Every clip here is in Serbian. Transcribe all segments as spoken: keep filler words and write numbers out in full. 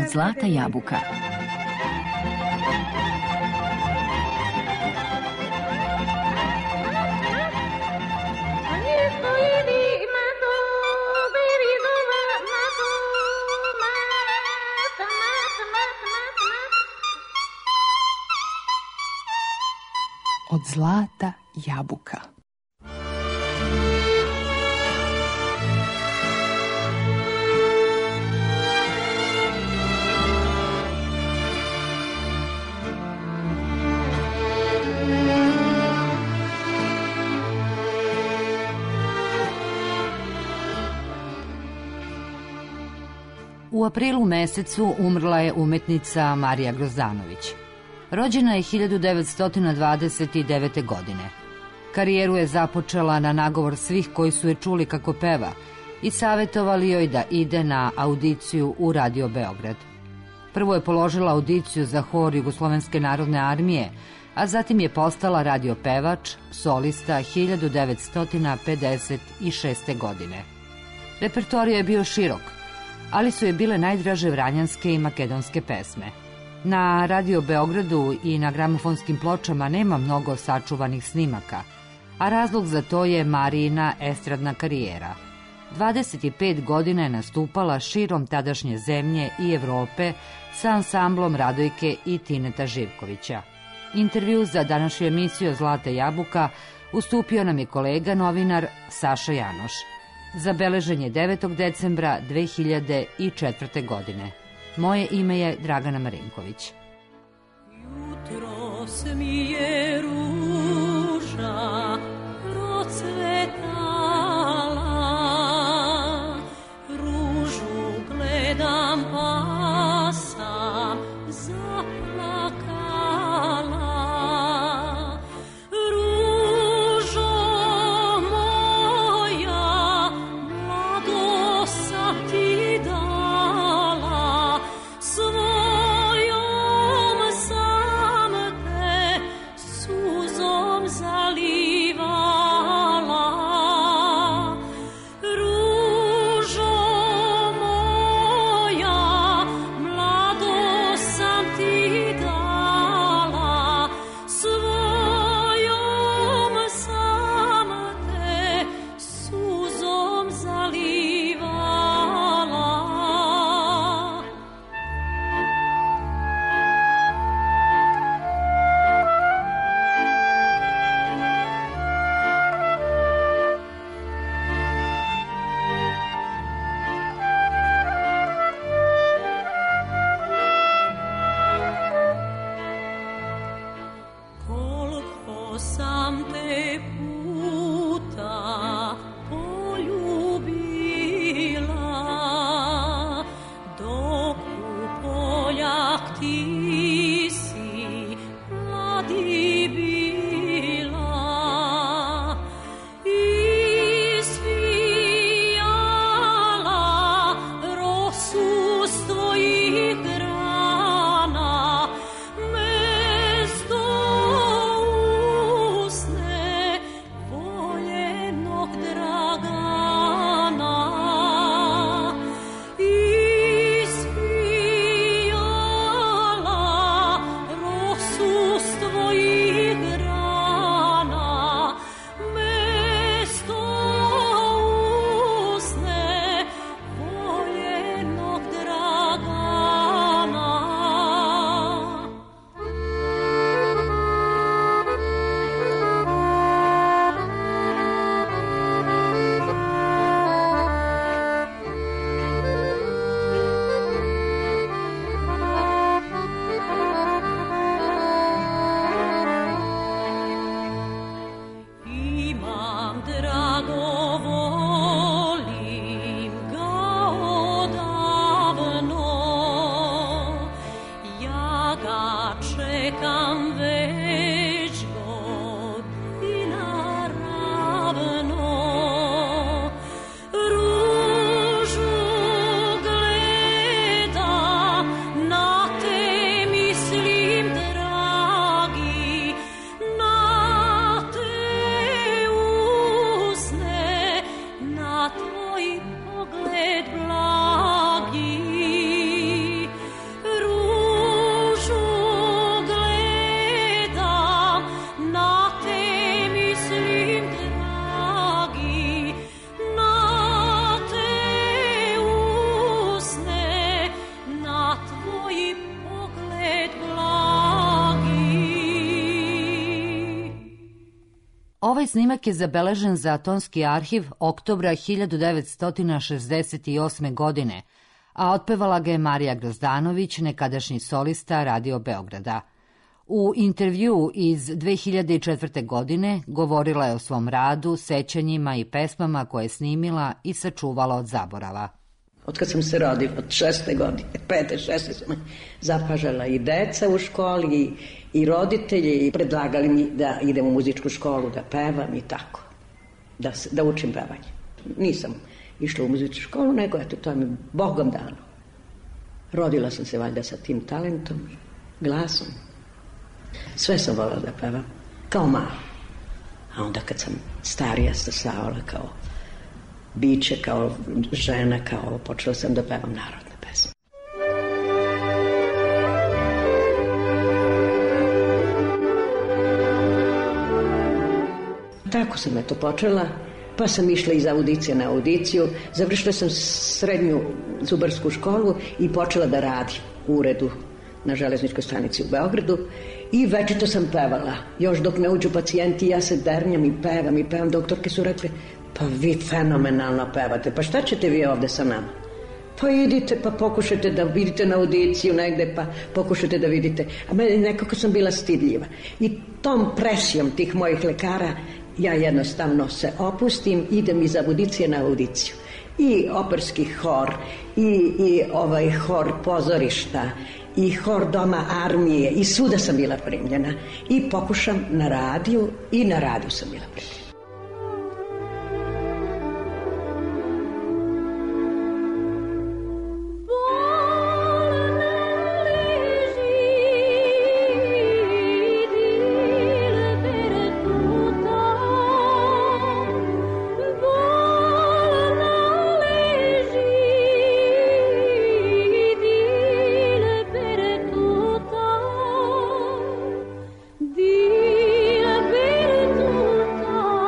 Zlata jabuka. Od zlata jabuka. U aprilu mesecu umrla je umetnica Marija Grozdanović. Rođena je hiljadu devetsto dvadeset devete. godine. Karijeru je započela na nagovor svih koji su je čuli kako peva i savjetovali joj da ide na audiciju u Radio Beograd. Prvo je položila audiciju za hor Jugoslovenske narodne armije, a zatim je postala radiopevač, solista hiljadu devetsto pedeset šeste. godine. Repertoar je bio širok, ali su je bile najdraže vranjanske i makedonske pesme. Na Radio Beogradu i na gramofonskim pločama nema mnogo sačuvanih snimaka, a razlog za to je Marijina estradna karijera. dvadeset pet godina je nastupala širom tadašnje zemlje i Evrope sa ansamblom Radojke i Tineta Živkovića. Intervju za današnju emisiju Zlata jabuka ustupio nam je kolega novinar Saša Janoš. Zabeležen je devetog decembra dve hiljade četvrte. godine. Moje ime je Dragana Marinković. Jutros mi je ruža procvetala, ružu gledam pa sam zaplakala. Ružo moja, mlado sam ti dala, svojom sam te suzom zalivala. Ružo moja, mlado sam ti dala, svojom sam te suzom zalivala. Koliko sam te puta poljubila, dok u poljak ti si mladi bila. Isvijala rosu s tvojih grana, mesto usne voljenog Dragana. Isvijala rosu s tvojih grana, mesto usne voljenog Dragana. Imam drago, volim ga odavno, ja ga čekam već godina ravno. Ružu gleda, na te mislim dragi, na te usne, na tvoj pogled blagi. Ovaj snimak je zabeležen za tonski arhiv oktobra hiljadu devetsto šezdeset osme. godine, a otpevala ga je Marija Grozdanović, nekadašnji solista Radio Beograda. U intervju iz dve hiljade četvrte. godine govorila je o svom radu, sećanjima i pesmama koje je snimila i sačuvala od zaborava. Od kad sam se rodila, od šeste godine, pete, šeste su me zapažala i deca u školi i, i roditelji i predlagali mi da idem u muzičku školu, da pevam i tako, da, da učim pevanje. Nisam išla u muzičku školu, nego eto, to je mi Bogom dano. Rodila sam se valjda sa tim talentom, glasom. Sve sam volila da pevam, kao mala. A onda kad sam starija stasala kao biće, kao žena, kao počela sam da pevam narodne pesme. Tako sam eto počela, pa sam išla iz audicije na audiciju, završila sam srednju zubarsku školu i počela da radim u uredu na železničkoj stanici u Beogradu i večito sam pevala. Još dok ne uđu pacijenti, ja se dernjam i pevam i pevam. Doktorke su rekli, pa vi fenomenalno pevate, pa šta ćete vi ovde sa nama? Pa idite, pa pokušajte da vidite na audiciju negde, pa pokušajte da vidite. A meni nekako sam bila stidljiva. I tom presijom tih mojih lekara ja jednostavno se opustim, idem iz audicije na audiciju. I operski hor, i, i ovaj hor pozorišta, i hor Doma armije, i svuda sam bila primljena. I pokušam na radiju, i na radiju sam bila primljena. Dile per tutta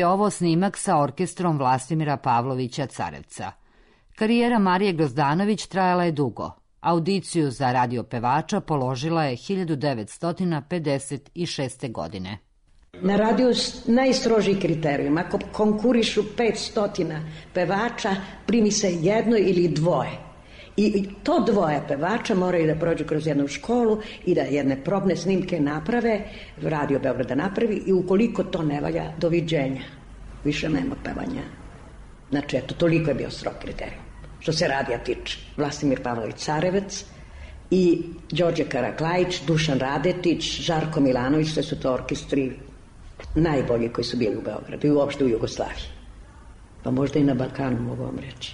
je ovo snimak sa orkestrom Vlastimira Pavlovića Carevca. Karijera Marije Grozdanović trajala je dugo. Audiciju za radio pevača položila je hiljadu devetsto pedeset šeste. godine. Na radiju najstrožiji kriterijum. Ako konkurišu petsto pevača, primi se jedno ili dvoje. I to dvoje pevača moraju da prođu kroz jednu školu i da jedne probne snimke naprave, Radio Beograda napravi, i ukoliko to ne valja, doviđenja. Više nema pevanja. Znači, eto, toliko je bio strog kriterijum. Što se radija tiče. Vlastimir Pavlović Carevac i Đorđe Karaklajić, Dušan Radetić, Žarko Milanović, što su to orkestri najbolji koji su bili u Beogradu i uopšte u Jugoslaviji. Pa možda i na Balkanu, mogu vam reći.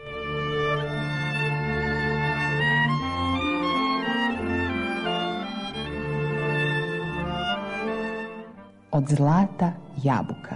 Od zlata jabuka.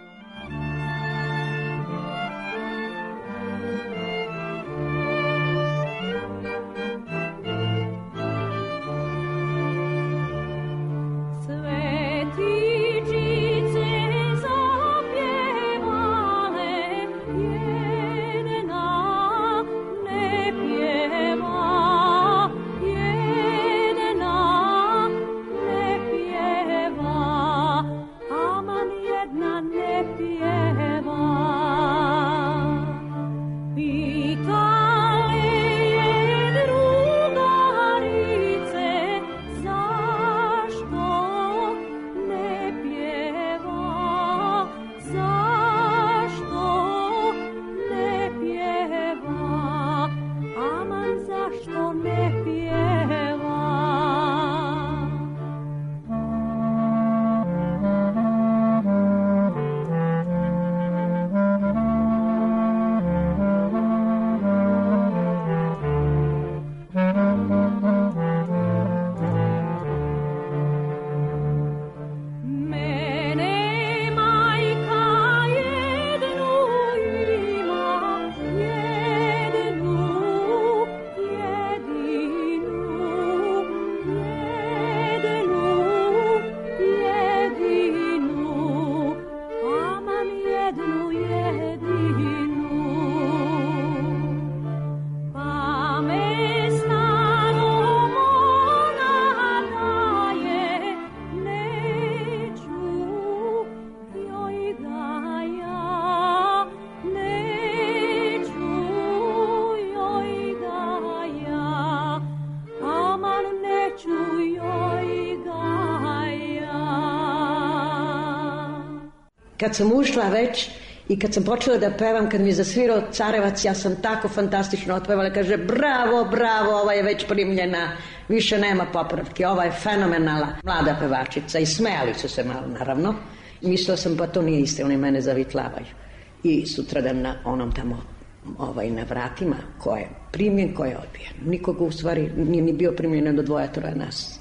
Kad sam ušla već i kad sam počela da pevam, kad mi je zasvirao Carevac, ja sam tako fantastično otpevala, kaže bravo, bravo, ova je već primljena, više nema popravke, ova je fenomenalna mlada pevačica, i smejali su se malo, naravno. Mislila sam, pa to nije isto, oni mene zavitlavaju. I sutradan na onom tamo, ovaj, na vratima, ko je primljen, ko je odbijen. Nikoga u stvari nije ni bio primljen do dvoje, troje nas.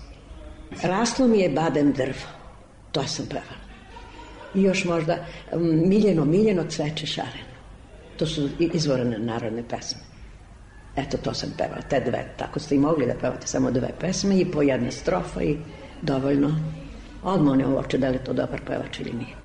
Raslo mi je badem drvo, to sam pevala. I još možda miljeno, miljeno cveće šareno. To su izvorene narodne pesme. Eto, to sam pevala, te dve. Tako ste i mogli da pevate samo dve pesme i po jedna strofa i dovoljno. Odmah ne uoče da li to dobar pevač ili nije.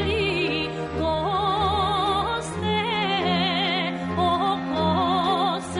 Goste, o goste.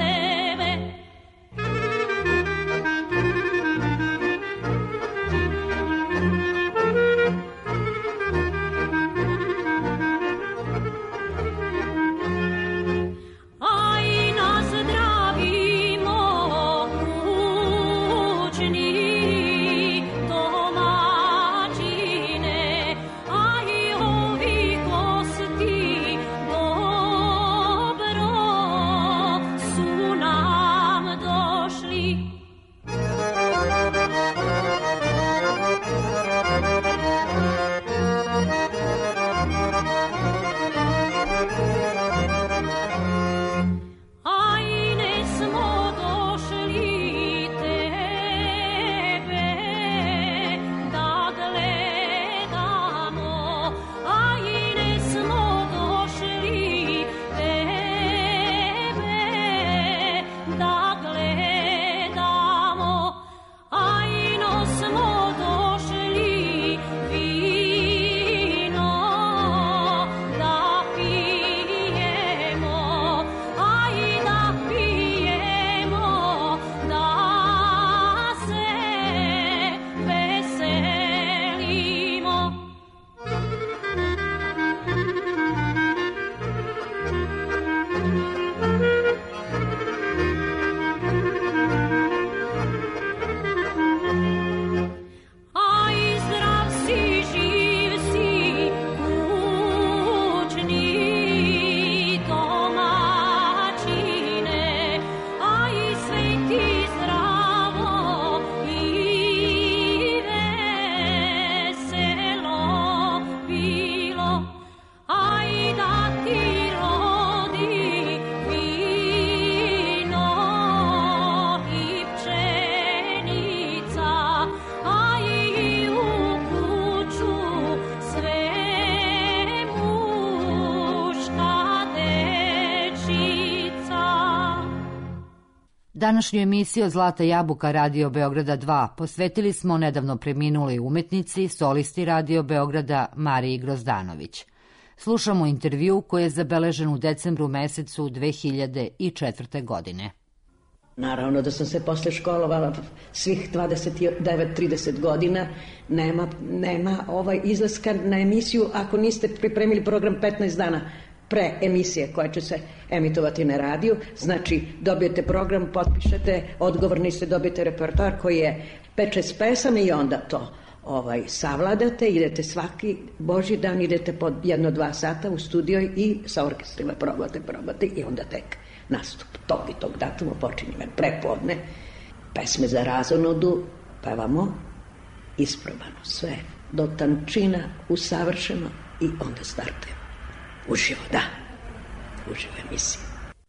Današnju emisiju od Zlata jabuka Radio Beograda dva posvetili smo nedavno preminuloj umetnici, solisti Radio Beograda Mariji Grozdanović. Slušamo intervju koji je zabeležen u decembru mesecu dve hiljade četvrte. godine. Naravno da sam se posle školovala svih dvadeset devet trideset godina, nema, nema ovaj izlaska na emisiju ako niste pripremili program petnaest dana pre emisije koja će se emitovati na radiju. Znači dobijete program, potpišete, odgovorni ste, dobijete repertoar koji je pet šest pesama i onda to ovaj, savladate, idete svaki Božji dan, idete po jedno dva sata u studio i sa orkestrima probate, probate i onda tek nastup tog i tog datuma počinje prepodne, pesme za razonodu, pevamo isprobano sve, do tančina, usavršeno i onda startujemo. Uživo, da, uživo emisija.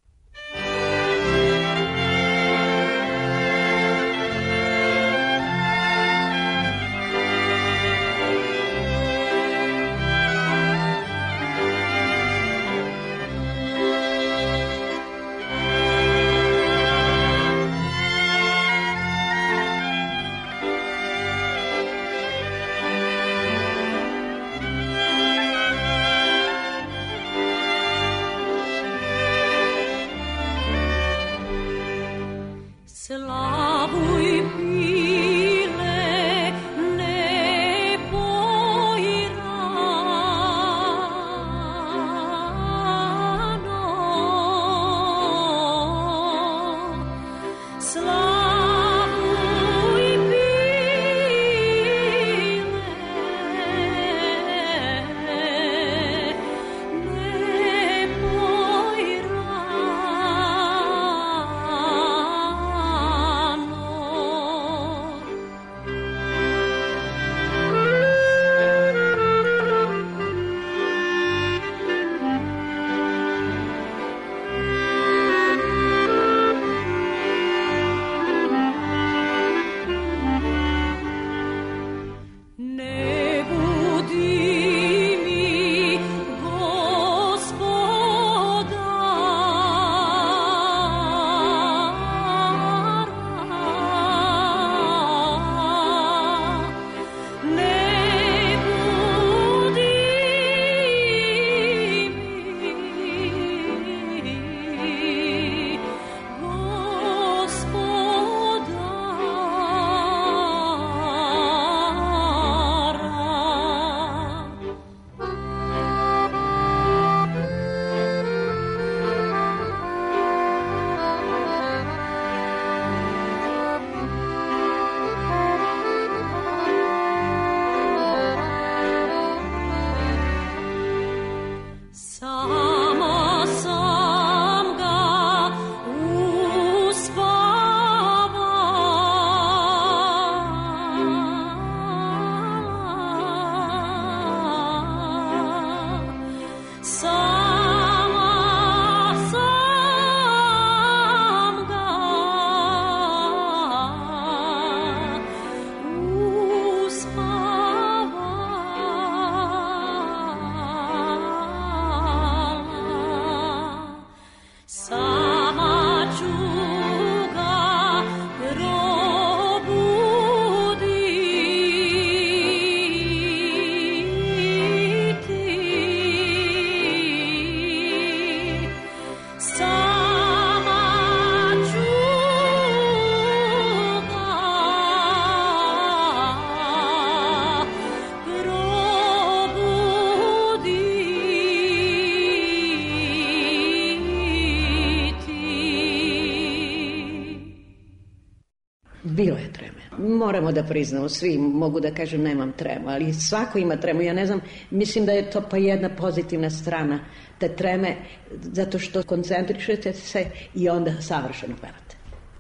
Bilo je treme. Moramo da priznamo, svi mogu da kažem nemam tremu, ali svako ima tremu. Ja ne znam, mislim da je to pa jedna pozitivna strana te treme, zato što koncentrišete se i onda savršeno pevate.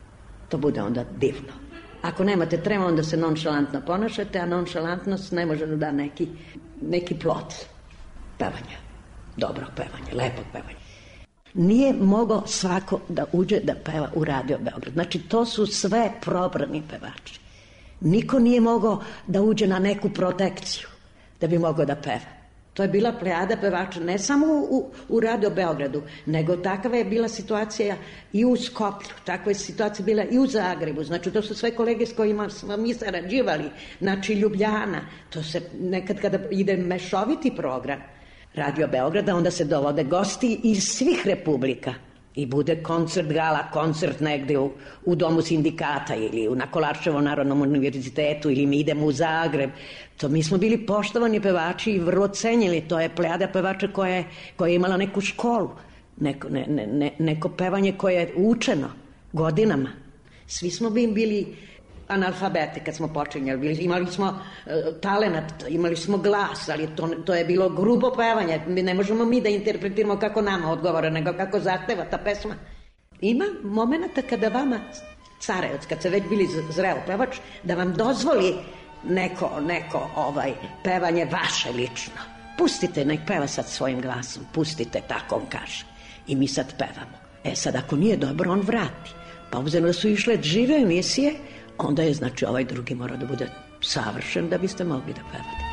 To bude onda divno. Ako nemate tremu, onda se nonšalantno ponašate, a nonšalantnost ne može da da neki, neki plod pevanja. Dobrog pevanja, lepog pevanja. Nije mogao svako da uđe da peva u Radio Beograd. Znači, to su sve probrani pevači. Niko nije mogao da uđe na neku protekciju da bi mogao da peva. To je bila plejada pevača, ne samo u, u Radio Beogradu, nego takva je bila situacija i u Skoplju, takva je situacija bila i u Zagrebu, znači to su sve kolege s kojima smo mi sarađivali, znači Ljubljana, to se nekad kada ide mešoviti program Radio Beograda, onda se dovode gosti iz svih republika i bude koncert, gala, koncert negde u, u Domu sindikata ili u, na Kolarčevom Narodnom univerzitetu ili mi idemo u Zagreb. To mi smo bili poštovani pevači i vrlo cenjeni. To je plejada pevača koja je, koja je imala neku školu, neko, ne, ne, ne, neko pevanje koje je učeno godinama. Svi smo bi bili analfabeti kad smo počinjali. Imali smo uh, talenat, imali smo glas, ali to, to je bilo grubo pevanje. Mi ne možemo mi da interpretiramo kako nama odgovara, nego kako zahteva ta pesma. Ima momenta kada vama carevac, kad se već bili zreo pevač, da vam dozvoli neko, neko ovaj, pevanje vaše lično. Pustite, nek peva sad svojim glasom, pustite, tako on kaže. I mi sad pevamo. E sad, ako nije dobro, on vrati. Pa obzirom da su išle žive emisije, onda je, znači, ovaj drugi mora da bude savršen da biste mogli da pevate.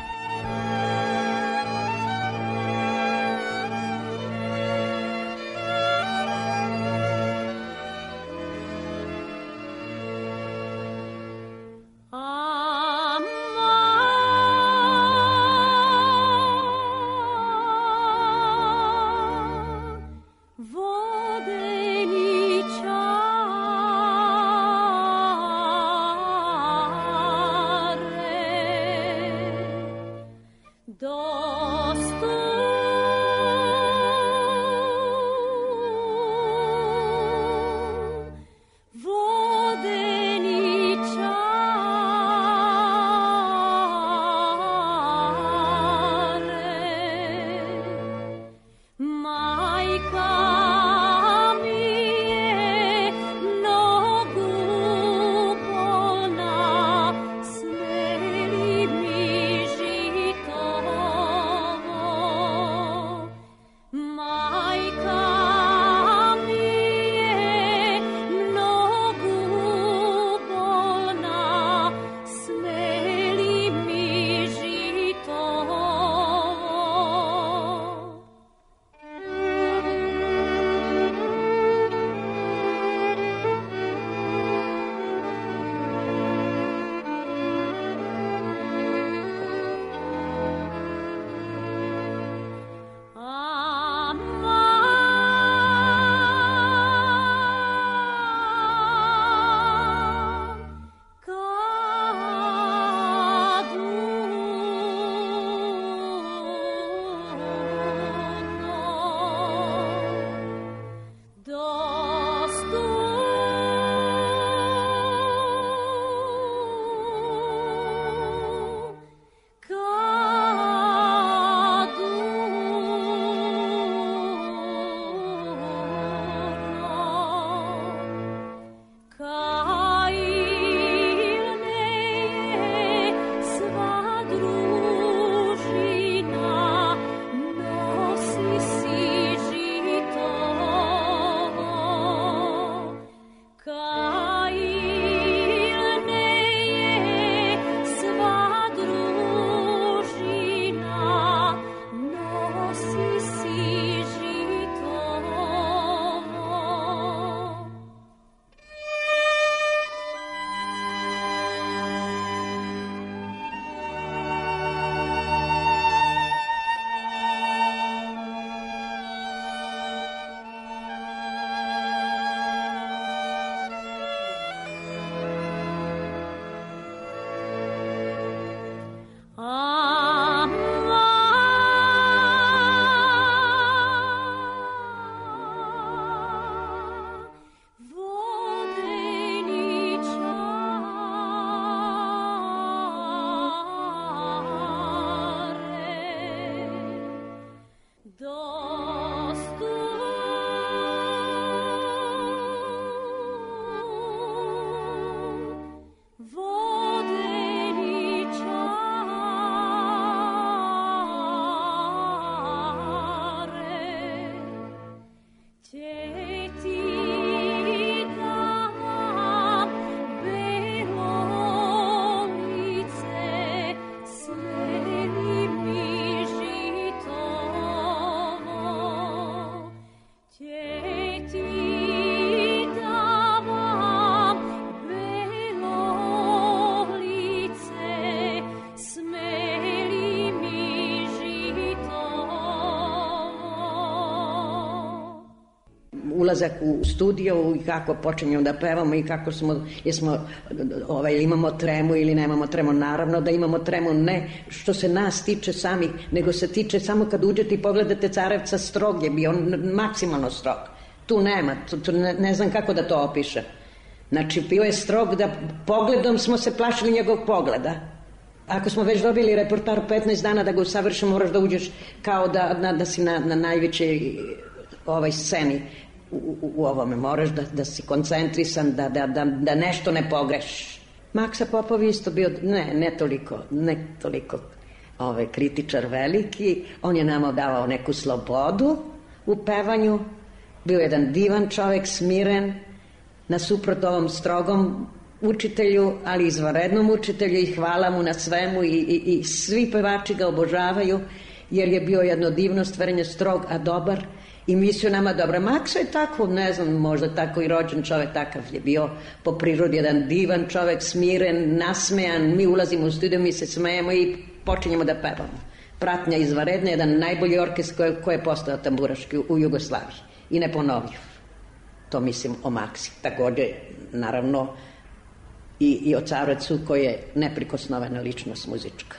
ulazak u studio i kako počinjemo da pevamo i kako smo, jesmo, ovaj, imamo tremu ili nemamo tremu. Naravno da imamo tremu, ne što se nas tiče samih, nego se tiče samo kad uđete i pogledate Carevca, strog je bio, on maksimalno strog. Tu nema, tu, tu ne, ne znam kako da to opišem. Znači, bio je strog da pogledom smo se plašili njegovog pogleda. Ako smo već dobili reportar petnaest dana da ga usavršimo, moraš da uđeš kao da, da, da si na, na najvećoj ovaj sceni u, u, u ovome. Moraš da, da si koncentrisan, da, da, da, da nešto ne pogrešiš. Maksa Popov isto bio, ne, ne toliko, ne toliko ovaj, kritičar veliki. On je nama davao neku slobodu u pevanju. Bio jedan divan čovjek, smiren, nasuprot ovom strogom učitelju, ali izvanrednom učitelju, i hvala mu na svemu i, i, i svi pevači ga obožavaju, jer je bio jedno divno stvorenje, strog, a dobar, i mislio nama dobro. Maksa je tako, ne znam, možda tako i rođen čovjek, takav je bio po prirodi, jedan divan čovjek, smiren, nasmejan. Mi ulazimo u studio, mi se smejemo i počinjemo da pevamo. Pratnja izvanredna, jedan najbolji orkestr koji, koji je postao tamburaški u, u Jugoslaviji i neponovljiv. To mislim o Maksi. Također, naravno, i, i o Carevcu, koji je neprikosnovena ličnost muzička.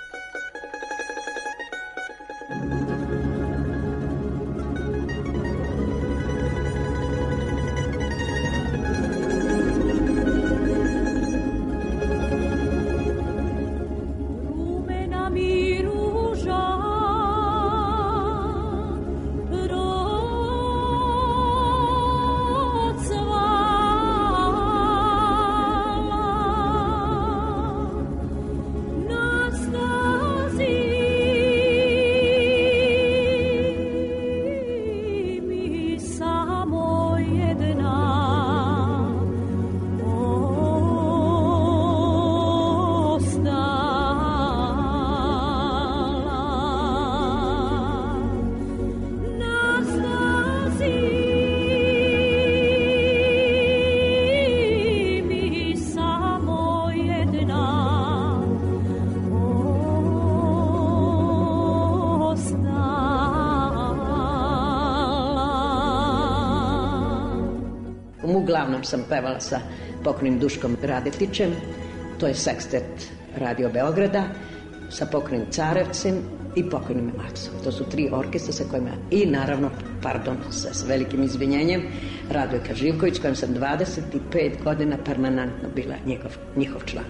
Uglavnom sam pevala sa pokojnim Duškom Radetićem, to je sekstet Radio Beograda, sa pokojnim Carevcem i pokojnim Maksom. To su tri orkestra sa kojima, i naravno, pardon, sa, sa velikim izvinjenjem, Radojka Živković, s kojim sam dvadeset pet godina permanentno bila njegov, njihov član.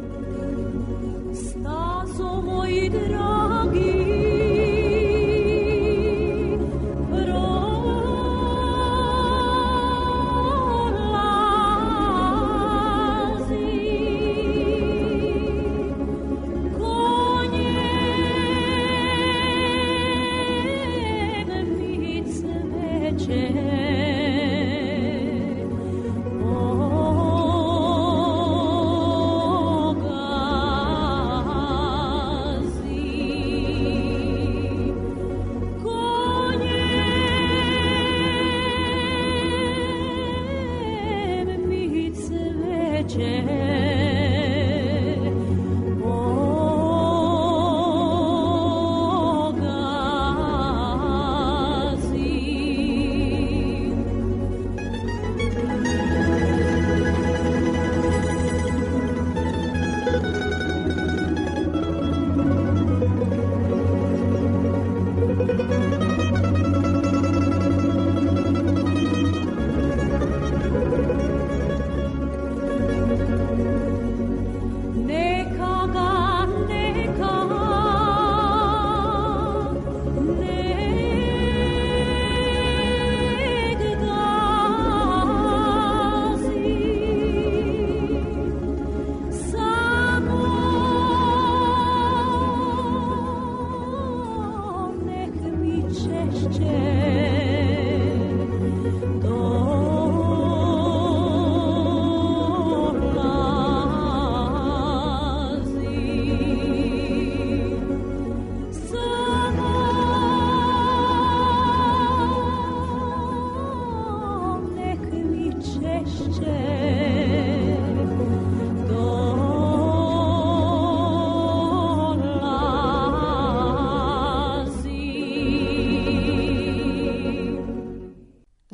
Stazo moji dragi, Gazi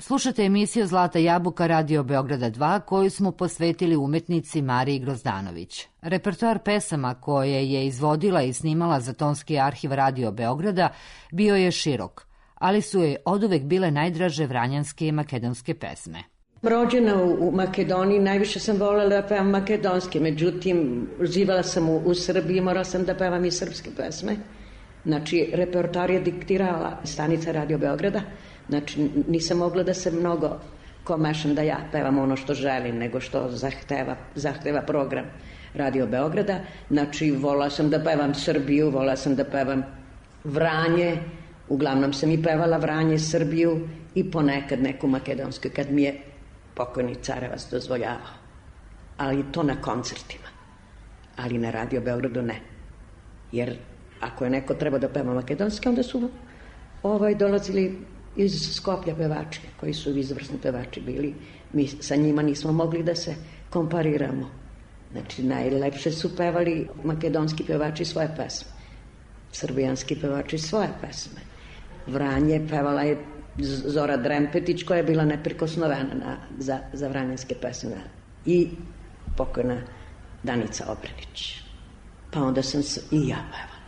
Slušate emisiju Zlata jabuka Radio Beograda dva koju smo posvetili umetnici Mariji Grozdanović. Repertoar pesama koje je izvodila i snimala za tonski arhiv Radio Beograda bio je širok, ali su joj oduvek bile najdraže vranjanske i makedonske pesme. Rođena u Makedoniji, najviše sam voljela da pevam makedonske, međutim, živala sam u, u Srbiji, morala sam da pevam i srpske pesme. Znači, repertoar je diktirala stanica Radio Beograda, znači nisam mogla da se mnogo komešam da ja pevam ono što želim, nego što zahteva, zahteva program Radio Beograda. Znači, volila sam da pevam Srbiju, volila sam da pevam Vranje, uglavnom sam i pevala Vranje, Srbiju i ponekad neku makedonsku, kad mi je pokojni Carevac dozvoljavao. Ali to na koncertima. Ali na Radio Beogradu ne. Jer ako je neko treba da peva makedonski, onda su ovaj dolazili iz Skoplja pevači, koji su izvrsni pevači bili. Mi sa njima nismo mogli da se kompariramo. Znači, najlepše su pevali makedonski pevači svoje pesme. Srbijanski pevači svoje pesme. Vranje pevala je Zora Drempetić, koja je bila neprikosnovena na, za, za vranjanske pesme. I pokojna Danica Obrenić. Pa onda sam se i ja pevala.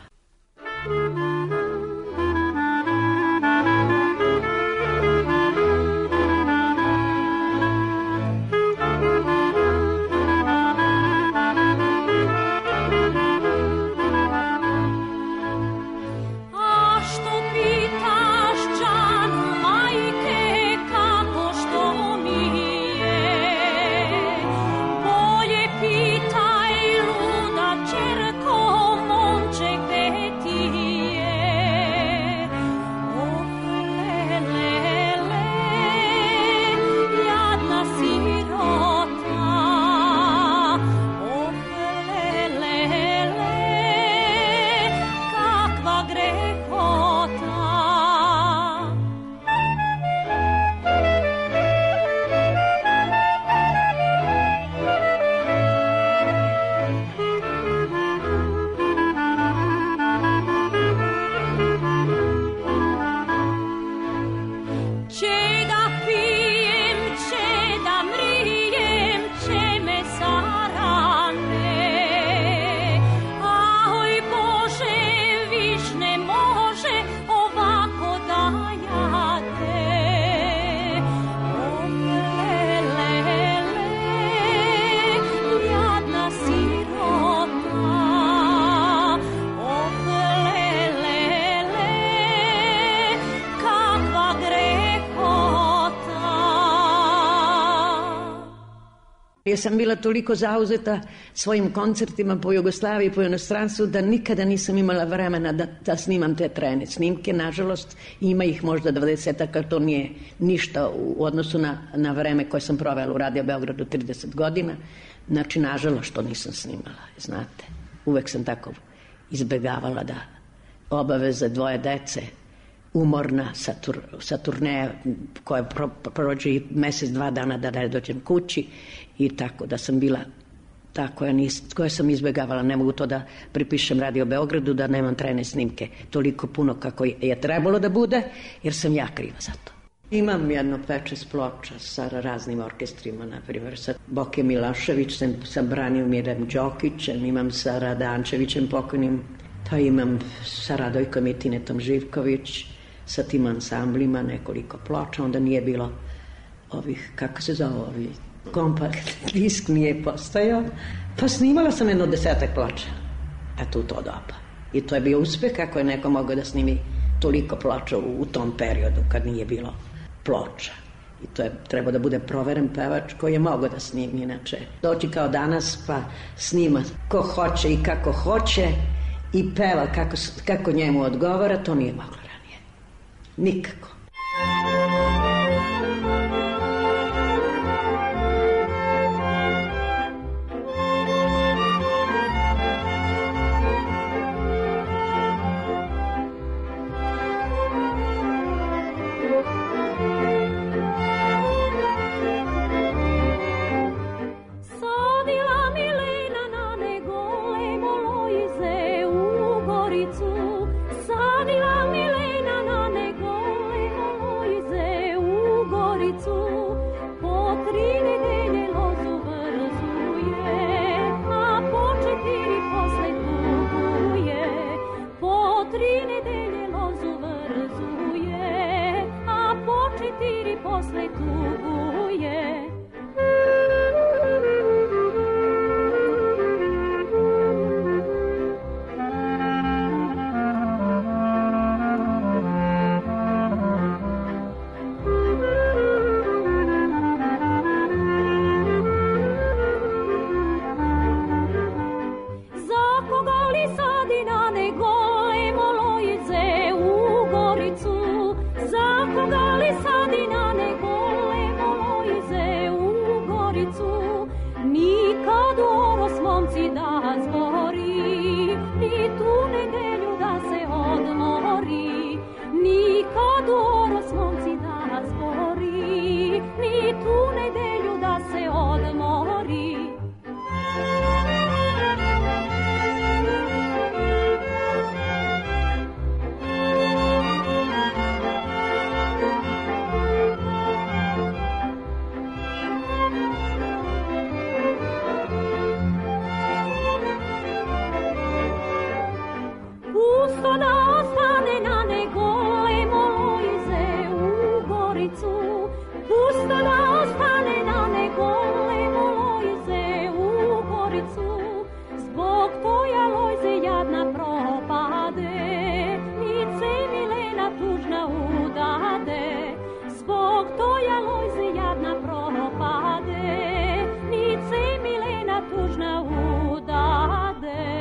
Ja sam bila toliko zauzeta svojim koncertima po Jugoslaviji, po inostranstvu, da nikada nisam imala vremena da, da snimam te trajne snimke. Nažalost, ima ih možda dvadesetak, ali to nije ništa u odnosu na, na vreme koje sam provela u Radio Beogradu trideset godina. Znači, nažalost, što nisam snimala, znate. Uvek sam tako izbegavala da obaveze dvoje dece, umorna sa, tur, sa turneja koja pro, prođe i mesec, dva dana da ne dođem kući i tako da sam bila ta koja, nis, koja sam izbegavala. Ne mogu to da pripišem Radio Beogradu, da nemam trajne snimke toliko puno kako je trebalo da bude, jer sam ja kriva za to. Imam jedno pečes ploča sa raznim orkestrima, na primjer sa Boke Miloševićem, sa Branimirem Đokićem, imam sa Radančevićem pokojnim, pa imam sa Radojkom i Tinetom Živković, sa tim ansamblima nekoliko ploča, onda nije bilo ovih, kako se zove, ovi kompakt disk nije postojao, pa snimala sam jedno desetak ploča, a tu to doba. I to je bio uspeh kako je neko mogao da snimi toliko ploča u, u tom periodu kad nije bilo ploča. I to je trebao da bude proveren pevač koji je mogao da snimi, inače doći kao danas pa snima ko hoće i kako hoće i peva kako, kako njemu odgovara, to nije moglo ranije. Nikako. Sadila Milena na negole pusto da ostane na negolemo Lojze u Goricu. Pusto da ostane na negolemo Lojze u Goricu. Zbog toja Lojze jadna propade, nice Milena tužna udade. Zbog toja Lojze jadna propade, nice Milena tužna udade.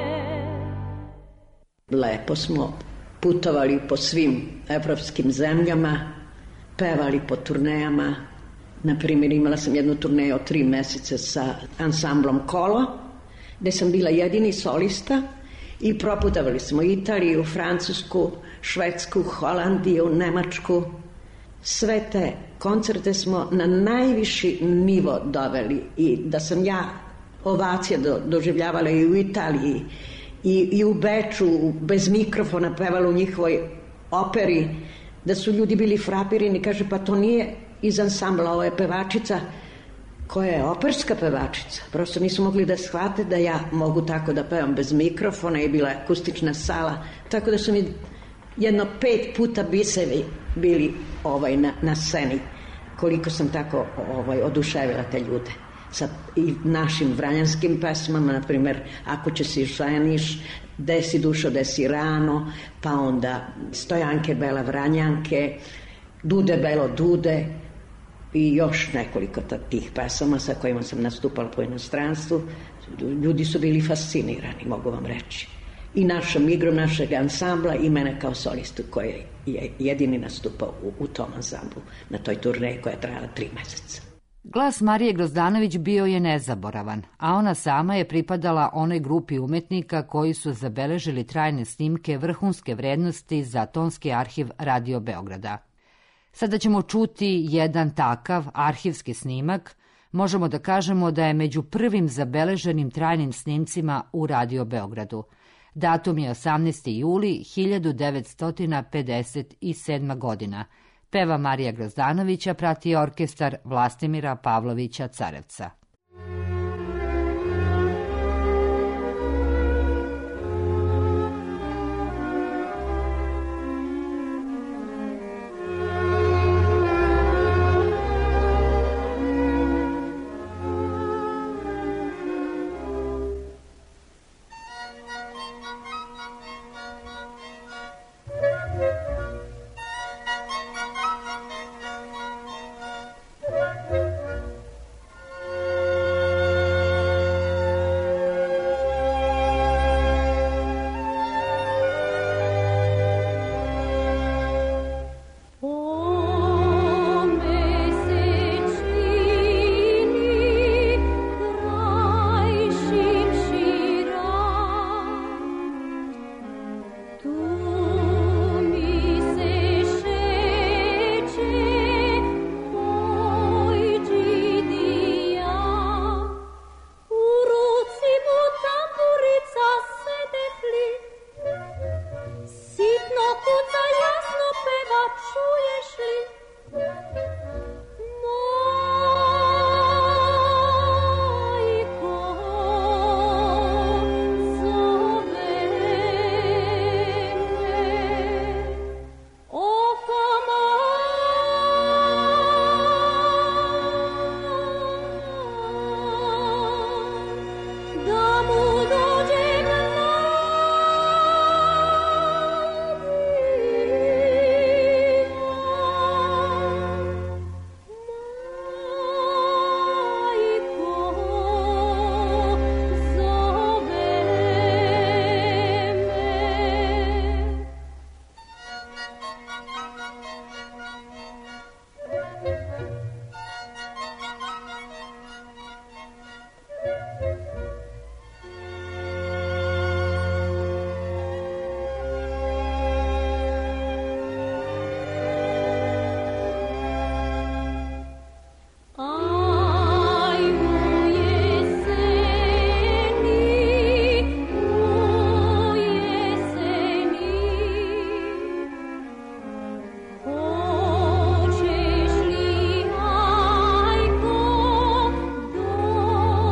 Lepo smo putovali po svim evropskim zemljama, pevali po turnejama. Na primjer, imala sam jednu turneju od tri meseca sa ansamblom Kolo, gde sam bila jedini solista i proputovali smo Italiju, Francusku, Švedsku, Holandiju, Nemačku. Sve te koncerte smo na najviši nivo doveli i da sam ja ovacije do, doživljavala i u Italiji i, i u Beču bez mikrofona pevala u njihovoj operi, da su ljudi bili frapirani, kaže pa to nije iz ansambla, ovo je pevačica koja je operska pevačica. Prosto nisu mogli da shvate da ja mogu tako da pevam bez mikrofona i bila je akustična sala, tako da su mi jedno pet puta bisevi bili ovaj, na, na sceni, koliko sam tako ovaj, oduševila te ljude sa i našim vranjanskim pesmama, na primjer Ako će si ženiš, Desi dušo, desi rano, pa onda Stojanke Bela Vranjanke, Dude Belo Dude i još nekoliko tih pesama sa kojima sam nastupala po inostranstvu. Ljudi su bili fascinirani, mogu vam reći. I našom igrom, našeg ansambla i mene kao solistu koji je jedini nastupao u, u tom ansamblu na toj turneji koja je trajala tri meseca. Glas Marije Grozdanović bio je nezaboravan, a ona sama je pripadala onoj grupi umetnika koji su zabeležili trajne snimke vrhunske vrednosti za tonski arhiv Radio Beograda. Sada ćemo čuti jedan takav arhivski snimak. Možemo da kažemo da je među prvim zabeleženim trajnim snimcima u Radio Beogradu. Datum je osamnaesti juli hiljadu devetsto pedeset sedma. godina. Peva Marija Grozdanovića, prati orkestar Vlastimira Pavlovića Carevca.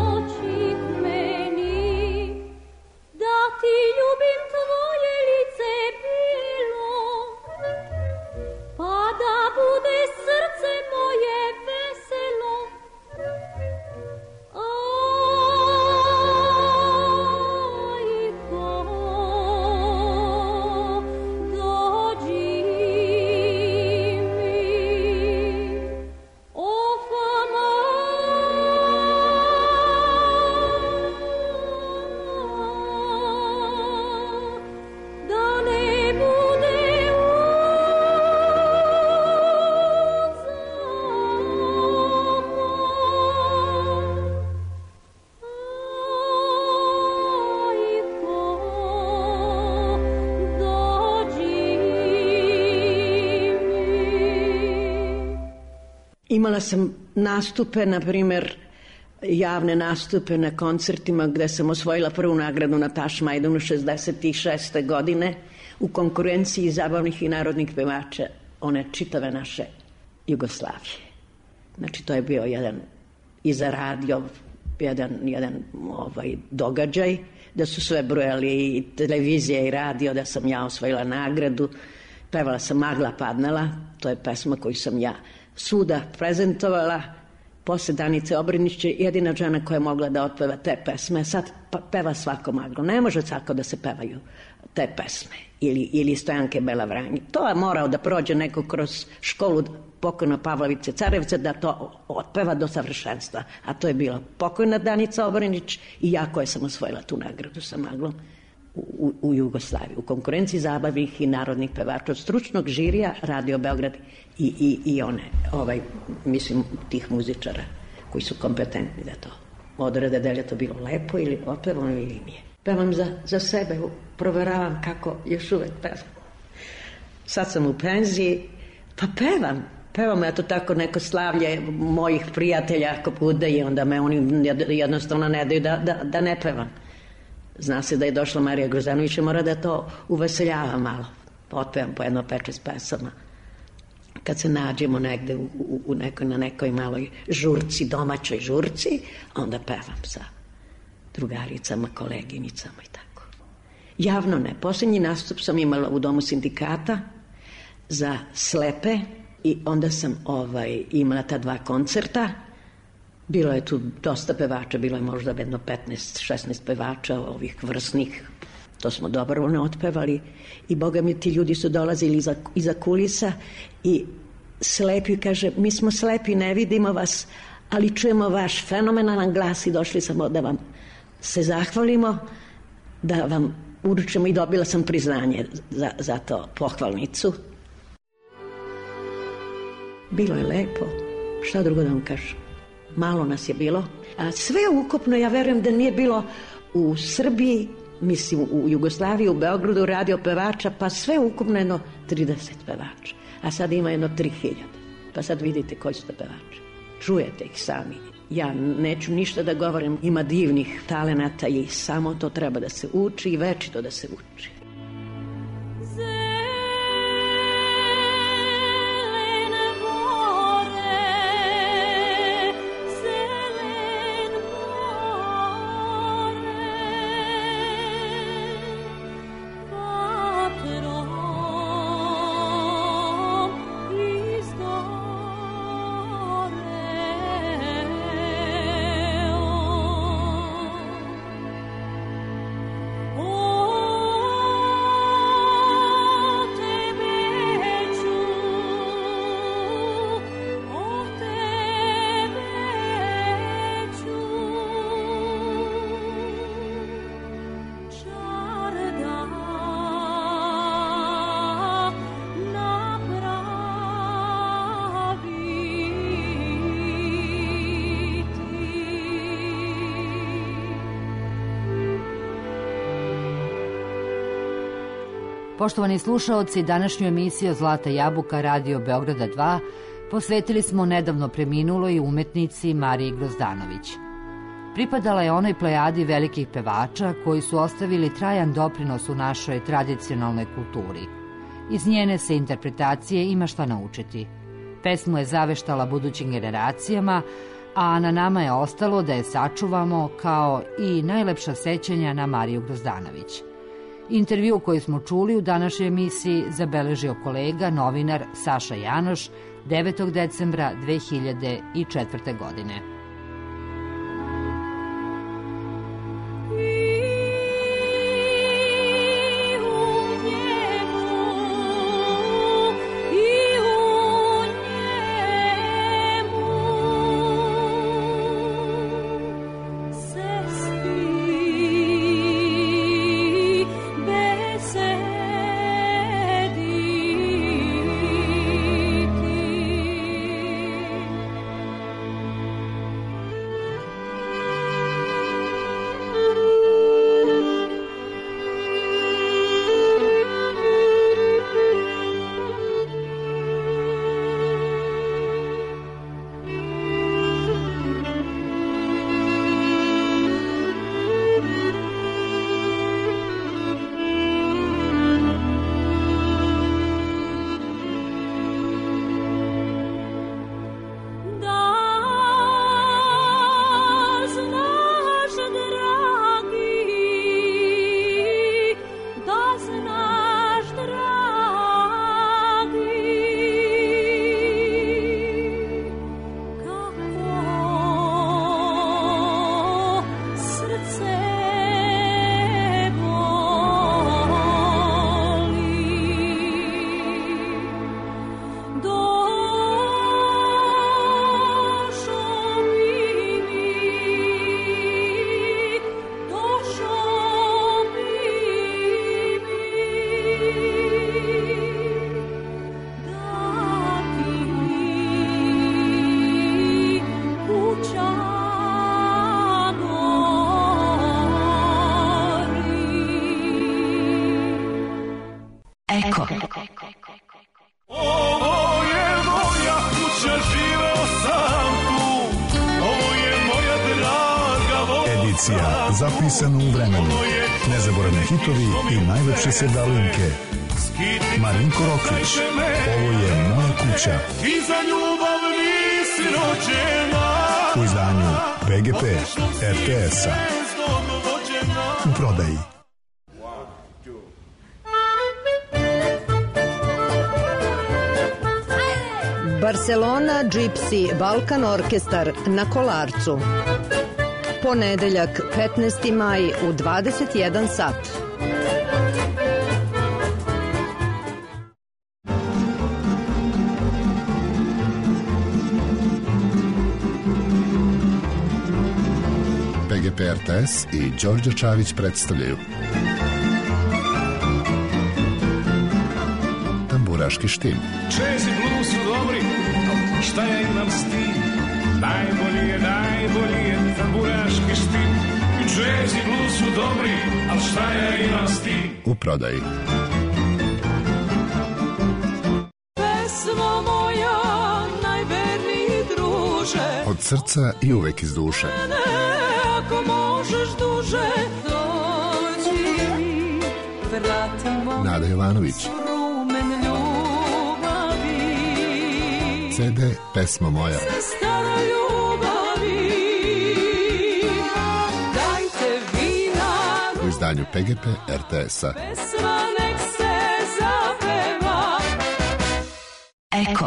Ti ljubim tvoje lice Imala sam nastupe, na primjer, javne nastupe na koncertima gde sam osvojila prvu nagradu na Tašmajdanu šezdeset šeste godine u konkurenciji zabavnih i narodnih pevača one čitave naše Jugoslavije. Znači, to je bio jedan i za radio jedan, jedan ovaj, događaj, da su sve brojali i televizija i radio, da sam ja osvojila nagradu. Pevala sam Magla padnala, to je pesma koju sam ja svuda prezentovala. Posle Danice Obrenić je jedina žena koja je mogla da otpeva te pesme. Sad peva svako Maglo. Ne može svako da se pevaju te pesme. Ili, ili Stojanke Bela Vranje. To je morao da prođe neko kroz školu pokojna Pavlovice Carevice da to otpeva do savršenstva. A to je bila pokojna Danica Obrenić i ja koja sam osvojila tu nagradu sa Maglom u, u Jugoslaviji. U konkurenciji zabavnih i narodnih pevača od stručnog žirija Radio Beograd i, i, i one, ovaj, mislim, tih muzičara koji su kompetentni da to odrede, da li je to bilo lepo ili otpevano ili nije. Pevam za, za sebe, proveravam kako još uvek pevam. Sad sam u penziji, pa pevam. Pevam, eto tako neko slavlje mojih prijatelja ako bude i onda me oni jednostavno ne daju da, da, da ne pevam. Zna se da je došla Marija Grozanović i mora da to uveseljava malo. Otpevam po jedno pet šest pesama. Kad se nađemo negde u, u, u nekoj, na nekoj maloj žurci, domaćoj žurci, onda pevam sa drugaricama, koleginicama i tako. Javno ne. Posljednji nastup sam imala u Domu sindikata za slepe i onda sam ovaj, imala ta dva koncerta. Bilo je tu dosta pevača, bilo je možda jedno petnaest šesnaest pevača ovih vrsnih. To smo dobrovoljno otpevali i boga mi ti ljudi su dolazili iza, iza kulisa i slepi kaže, mi smo slepi, ne vidimo vas, ali čujemo vaš fenomenalan glas i došli smo da vam se zahvalimo, da vam uručimo i dobila sam priznanje za, za to, pohvalnicu. Bilo je lepo, šta drugo da vam kažem. Malo nas je bilo, a sve ukupno ja verujem da nije bilo u Srbiji, mislim u Jugoslaviji, u Beogradu radio pevača, pa sve ukupno jedno trideset pevača, a sad ima jedno tri hiljade, pa sad vidite koji su to pevači, čujete ih sami. Ja neću ništa da govorim, ima divnih talenata i samo to treba da se uči i večito da se uči. Poštovani slušaoci, današnju emisiju Zlata jabuka Radio Beograda dva posvetili smo nedavno preminuloj umetnici Mariji Grozdanović. Pripadala je onoj plejadi velikih pevača koji su ostavili trajan doprinos u našoj tradicionalnoj kulturi. Iz njene se interpretacije ima šta naučiti. Pesmu je zaveštala budućim generacijama, a na nama je ostalo da je sačuvamo kao i najlepša sećanja na Mariju Grozdanović. Intervju koji smo čuli u današnjoj emisiji zabeležio kolega, novinar Saša Janoš devetog decembra dve hiljade četvrte. godine. zapisano u vremenu, nezaboravni hitovi i najlepše sevdalinke. Marinko Roklić, ovo je moja kuća. I za ljubav nisi rođena. U izdanju P G P R T S-a. U prodaji. Barcelona Gypsy Balkan Orkestar na Kolarcu. Ponedeljak, petnaesti maj u dvadeset jedan sat. P G P R T S i Đorđe Čavić predstavljaju Tamburaški štim. Jazz i blues su dobri, šta ja imam s tim? Najbolji je, najbolji je tamburaški štim. I jazz i blues su dobri, ali šta ja imam s tim? U prodaji. Pesmo moja, najverniji druže, Od srca i uvek iz duše. ako možeš duže dođi, vratimo Nada Jovanović. rumen ljubavi, C D Pesma moja. stara ljubavi, dajte vina, U izdanju P G P R T S-a. pesma nek se zapeva. Eko.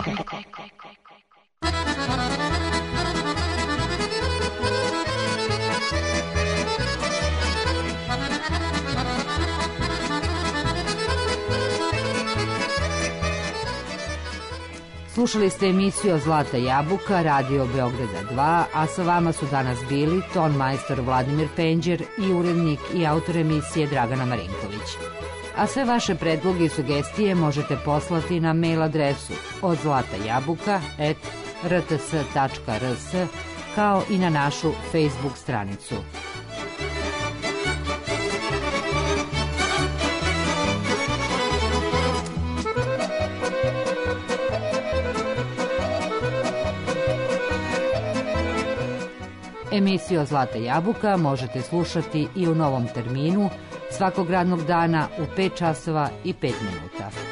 Slušali ste emisiju Zlata jabuka, Radio Beograda dva, a sa vama su danas bili ton majstor Vladimir Penđer i urednik i autor emisije Dragana Marinković. A sve vaše predloge i sugestije možete poslati na mail adresu od zlata jabuka at r t s tačka r s kao i na našu Facebook stranicu. Emisiju Zlata jabuka možete slušati i u novom terminu svakog radnog dana u pet časova i pet minuta.